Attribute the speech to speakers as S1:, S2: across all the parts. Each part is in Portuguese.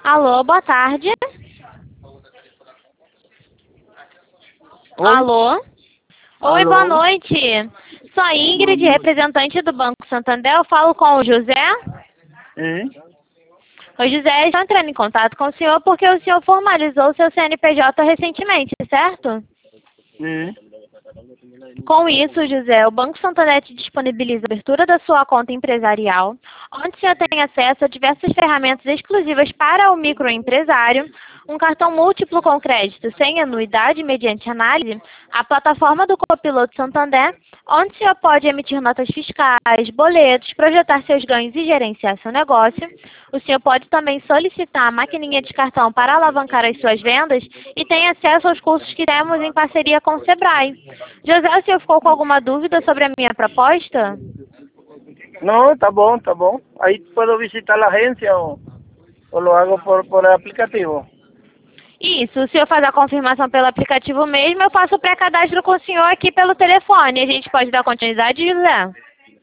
S1: Alô, boa tarde.
S2: Oi?
S1: Alô? Oi, boa
S2: Alô?
S1: noite. Sou a
S2: Boa
S1: Ingrid,
S2: noite.
S1: representante do Banco Santander. Eu falo com o José.
S2: É?
S1: O José está entrando em contato com o senhor porque o senhor formalizou seu CNPJ recentemente, certo?
S2: É?
S1: Com isso, José, o Banco Santander te disponibiliza a abertura da sua conta empresarial, onde você tem acesso a diversas ferramentas exclusivas para o microempresário, um cartão múltiplo com crédito sem anuidade mediante análise, a plataforma do Copiloto Santander, onde você pode emitir notas fiscais, boletos, projetar seus ganhos e gerenciar seu negócio. O senhor pode também solicitar a maquininha de cartão para alavancar as suas vendas e tem acesso aos cursos que temos em parceria com o Sebrae. José, o senhor ficou com alguma dúvida sobre a minha proposta?
S2: No, está bom, está bom. Ahí puedo visitar la agencia o lo hago por el aplicativo.
S1: Isso, o senhor faz a confirmação pelo aplicativo mesmo, eu faço o pré-cadastro com o senhor aqui pelo telefone. A gente pode dar continuidade, José?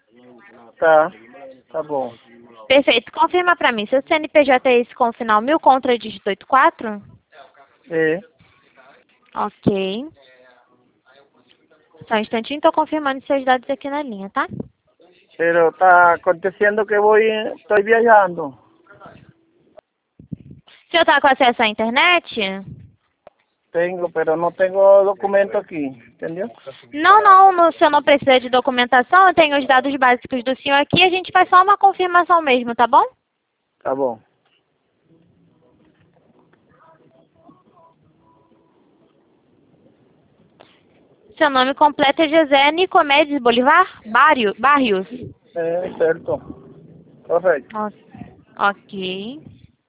S2: Tá bom.
S1: Perfeito. Confirma para mim, seu CNPJ é esse com o final 1000 contra dígito 84?
S2: É.
S1: Ok. Só um instantinho, estou confirmando seus dados aqui na linha, tá?
S2: Pero está aconteciendo que estoy viajando.
S1: O senhor está com acesso à internet?
S2: Tengo, pero no tengo documento aquí, ¿entendió?
S1: Não, o senhor não precisa de documentação, eu tenho os dados básicos do senhor aqui, a gente faz só uma confirmação mesmo, tá bom?
S2: Tá bom.
S1: Seu nome completo é José Nicomedes Bolivar Barrios.
S2: É, certo. Correto.
S1: Ok.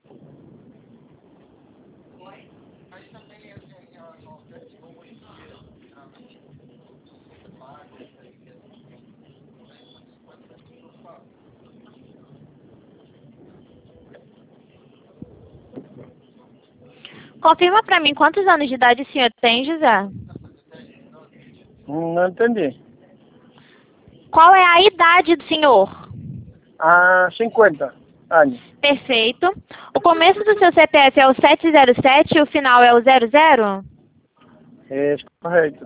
S1: Confirma para mim quantos anos de idade o senhor tem, José?
S2: Não entendi.
S1: Qual é a idade do senhor?
S2: 50 anos.
S1: Perfeito. O começo do seu CPF é o 707 e o final é o 00?
S2: É correto.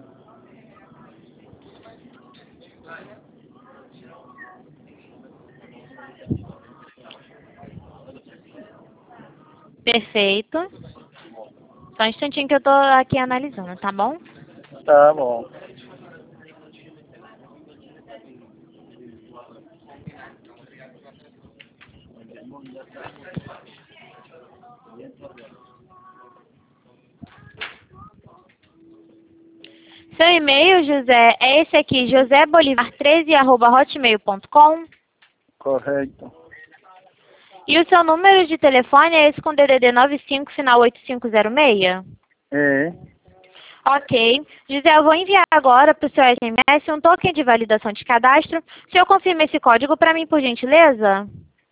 S1: Perfeito. Só um instantinho que eu tô aqui analisando, tá bom?
S2: Tá bom.
S1: Seu e-mail, José, é esse aqui, josébolivar13@hotmail.com.
S2: Correto.
S1: E o seu número de telefone é esse com DDD 95, final 8506?
S2: É.
S1: Ok. José, eu vou enviar agora para o seu SMS um token de validação de cadastro. O senhor confirma esse código para mim, por gentileza?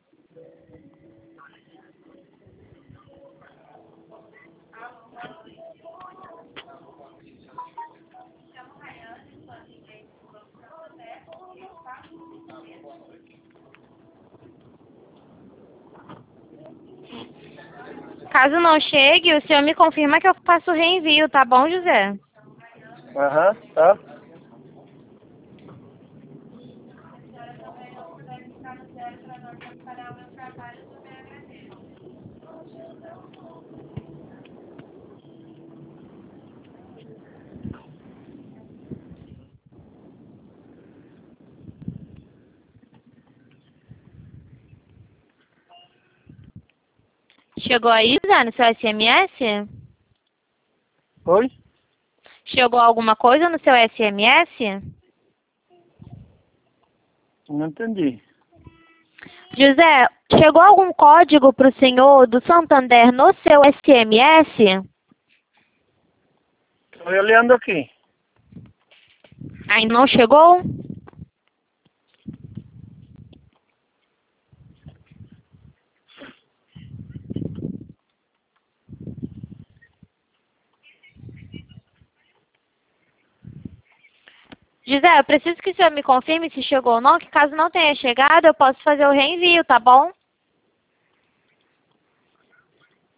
S1: Caso não chegue, o senhor me confirma que eu faço o reenvio, tá bom, José?
S2: Aham, tá.
S1: Chegou aí, José, no seu SMS?
S2: Oi?
S1: Chegou alguma coisa no seu SMS?
S2: Não entendi.
S1: José, chegou algum código para o senhor do Santander no seu SMS?
S2: Estou olhando aqui.
S1: Ainda não chegou? José, eu preciso que o senhor me confirme se chegou ou não, que caso não tenha chegado, eu posso fazer o reenvio, tá bom?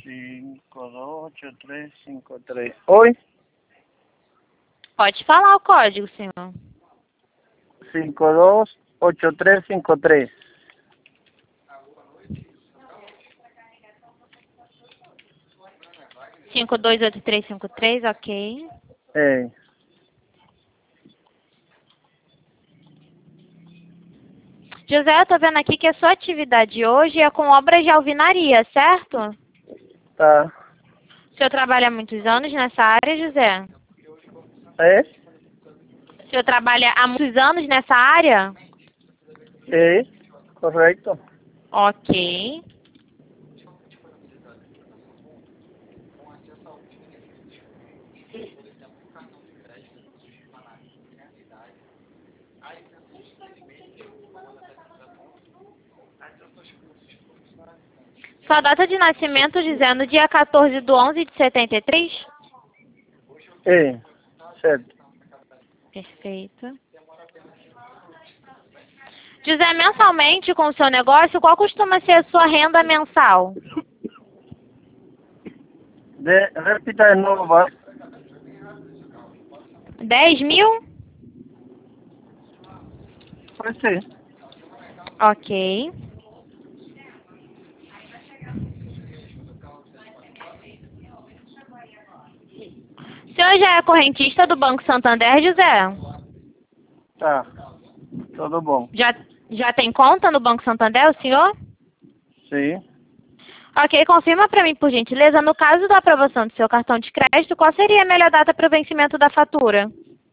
S2: 528353. Oi?
S1: Pode falar o código, senhor.
S2: 528353.
S1: 528353, ok.
S2: É.
S1: José, eu tô vendo aqui que a sua atividade hoje é com obras de alvenaria, certo?
S2: Tá.
S1: O senhor trabalha há muitos anos nessa área, José?
S2: É?
S1: O senhor trabalha há muitos anos nessa área?
S2: É. Correto.
S1: Ok. Sua data de nascimento, dizendo dia 14/11/73?
S2: É. Certo.
S1: Perfeito. José, mensalmente com o seu negócio, qual costuma ser a sua renda mensal?
S2: Repita de novo, vai.
S1: 10 mil?
S2: Pode ser.
S1: Ok. O senhor já é correntista do Banco Santander, José?
S2: Tá. Tudo bom.
S1: Já tem conta no Banco Santander, o senhor?
S2: Sim.
S1: Ok, confirma para mim, por gentileza, no caso da aprovação do seu cartão de crédito, qual seria a melhor data para o vencimento da fatura?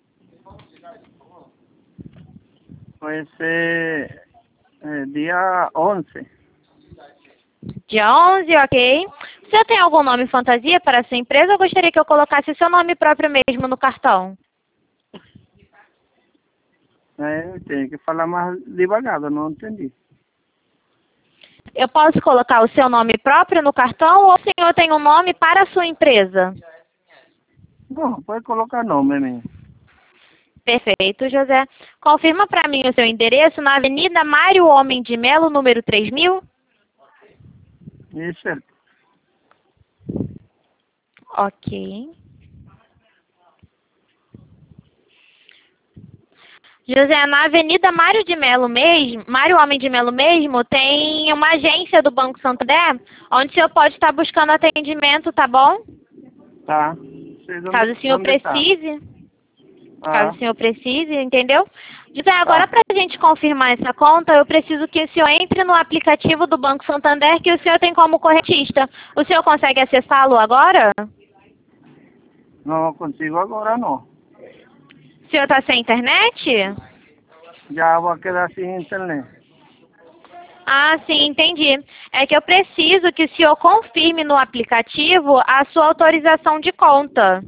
S2: Vai ser dia 11.
S1: Dia 11, ok. O senhor tem algum nome fantasia para a sua empresa ou gostaria que eu colocasse seu nome próprio mesmo no cartão?
S2: Tem que falar mais devagar, eu não entendi.
S1: Eu posso colocar o seu nome próprio no cartão ou o senhor tem um nome para a sua empresa?
S2: Não, pode colocar nome mesmo.
S1: Perfeito, José. Confirma para mim o seu endereço na Avenida Mário Homem de Melo, número 3000?
S2: Isso, certo.
S1: Ok. José, na Avenida Mário de Melo mesmo, Mário Homem de Melo mesmo, tem uma agência do Banco Santander, onde o senhor pode estar buscando atendimento, tá bom?
S2: Tá.
S1: Caso o senhor
S2: Onde tá?
S1: precise.
S2: Ah,
S1: Caso o senhor precise, entendeu? José,
S2: tá.
S1: agora para a gente confirmar essa conta, eu preciso que o senhor entre no aplicativo do Banco Santander que o senhor tem como correntista. O senhor consegue acessá-lo agora?
S2: Não consigo agora, não.
S1: O senhor está sem internet?
S2: Já vou quedar sem internet.
S1: Ah, sim, entendi. É que eu preciso que o senhor confirme no aplicativo a sua autorização de conta.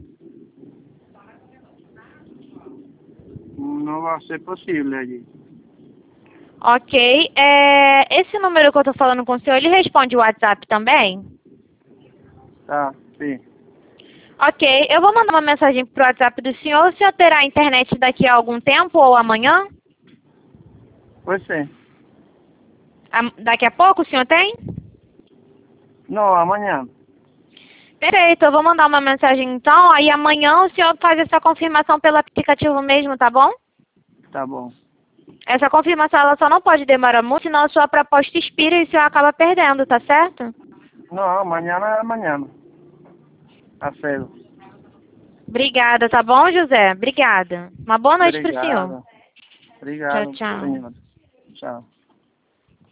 S2: Não vai ser possível ali.
S1: Ok. Esse número que eu estou falando com o senhor, ele responde o WhatsApp também?
S2: Tá, sim.
S1: Ok. Eu vou mandar uma mensagem para o WhatsApp do senhor. O senhor terá internet daqui a algum tempo ou amanhã?
S2: Pode ser.
S1: Daqui a pouco o senhor tem?
S2: Não, amanhã.
S1: Perfeito. Eu vou mandar uma mensagem então. Aí amanhã o senhor faz essa confirmação pelo aplicativo mesmo, tá bom?
S2: Tá bom.
S1: Essa confirmação ela só não pode demorar muito, senão a sua proposta expira e o senhor acaba perdendo, tá certo?
S2: Não, amanhã é amanhã. Tá cedo.
S1: Obrigada, tá bom, José? Obrigada. Uma boa noite para o senhor.
S2: Obrigado.
S1: Tchau,
S2: Obrigado,
S1: tchau.
S2: senhor. Tchau.